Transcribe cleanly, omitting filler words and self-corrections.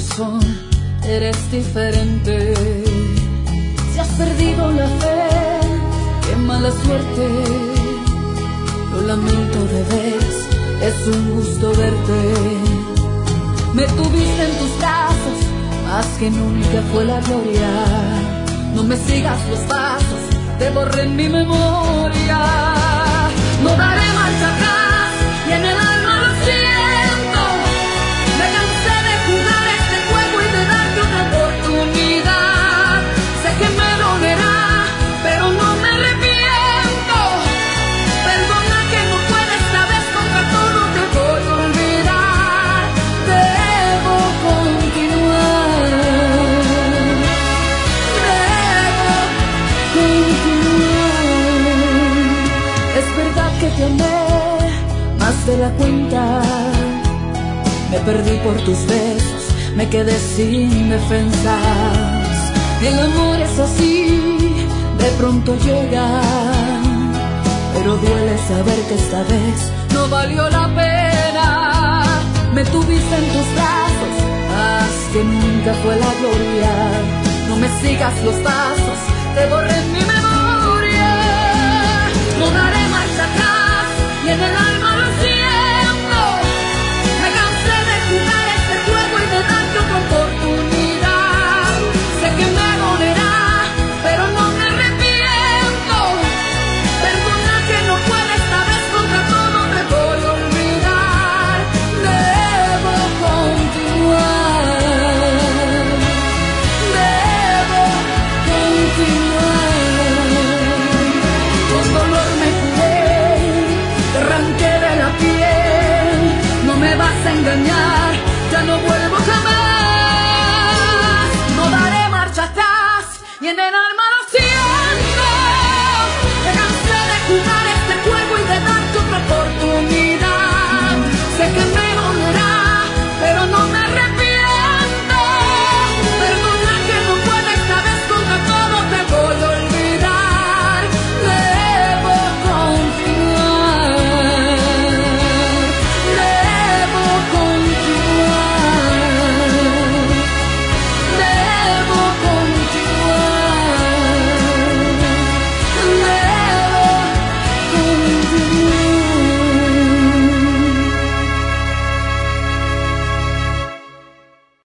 corazón, eres diferente. Si has perdido la fe, qué mala suerte. Lo lamento de veras, es un gusto verte. Me tuviste en tus brazos, más que nunca fue la gloria. No me sigas los pasos, te borré en mi memoria. No daré marcha atrás y en el alma lo siento. Me cansé de jugar este juego y de darte una oportunidad. Sé que me dolerá, pero no me arrepiento. Perdona que no pueda esta vez, contra todo te voy a olvidar. Debo continuar. Es verdad que te amé más de la cuenta. Me perdí por tus besos, me quedé sin defensas. El amor es así, de pronto llega, pero duele saber que esta vez no valió la pena. Me tuviste en tus brazos, más que nunca fue la gloria. No me sigas los pasos, te borré en mi memoria. No daré marcha atrás y en el